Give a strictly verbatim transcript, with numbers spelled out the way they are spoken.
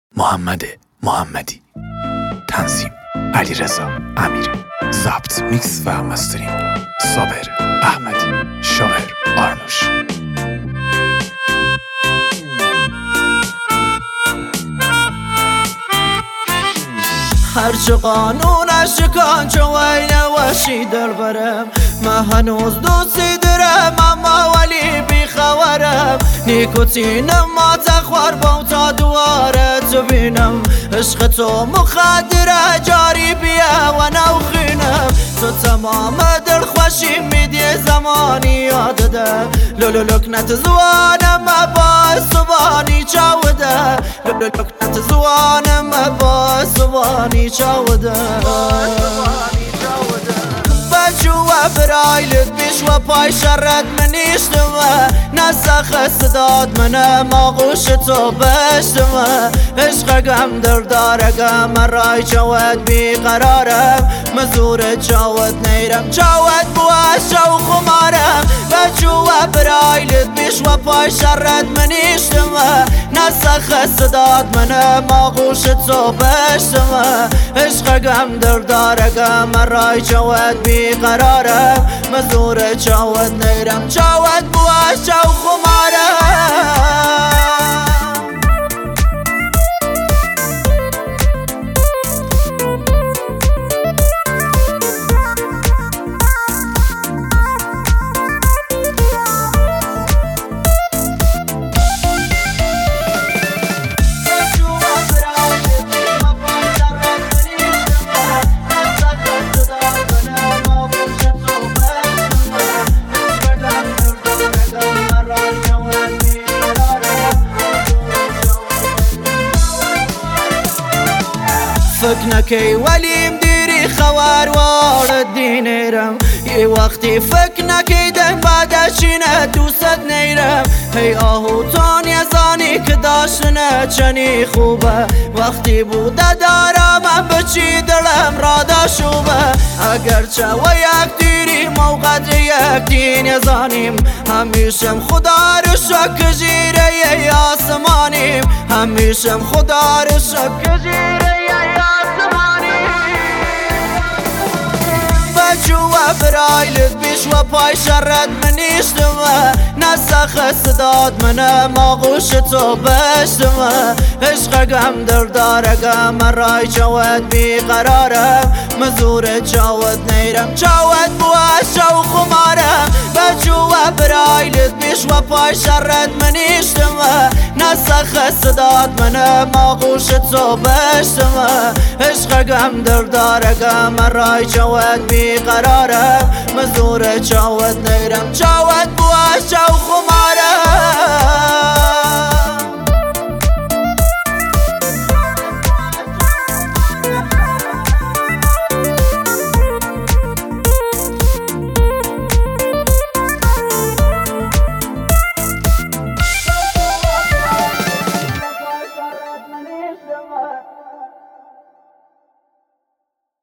محمد محمدی، تنظیم علیرضا امیری، ضبط میکس و مسترینگ صابر احمدی، شاعر آرنوش. هرچه قانونش کن چو وینه وشی دل برم، من هنوز دوستی درم اما ولی بیخبرم. نیکوتینم ما تخوار بام تا دواره تو بینم، عشق تو مخدره جاری بیا و نوخینم. تو تمام دل خوشی میدی زمانی یاد ده، لولو لکنت زوانم با سوانی چاوده، لولو لکنت زوانم با سوانی چاوده. بچو و برایلت بیش و پای شرد منیشتمه، نسخ صداد منه ماغوش تو بشتمه. عشقگم دردارگم رای چاوت بیقرارم، مزور چاوت نیرم چاوت بواش و خمارم. بچو و برایلت بیش و پای شرد منیشتمه، نسخ صداد منه ماغوش تو بشتمه. عشقگم دردارگم رای چاوت بیقرارم، مزور چاوت نیرم چاوت بواش و خمارم. فکر نکی ولی مدیری خوار وارد دینیرم، یه وقتی فکر نکی دن بعدشینه دوست نیرم. هی آهو تان یزانی که داشتنه چنی خوبه، وقتی بوده دارم من بچی دلم را داشوبه. اگرچه و یک دیری موقع یک دین یزانیم، همیشم خدا رو شک جیره ی آسمانیم، همیشم خدا رو شک جیره ی بچو و برایلت بیش و پای شرد منیشتمه، نسخ صداد منه ماغوش تو بشتمه. عشقگم دردارگم رای چاوت بیقرارم، مزور چاوت نیرم چاوت بواش و خمارم. بچو و برایلت بیش و پای شرد منیشتمه، نسخ صداد منه ماغوش تو بشتمه. عشقگم دردارگم رای چاوت بیقرارم، مزور چاوت نیرم چاوت بواش و خمارم.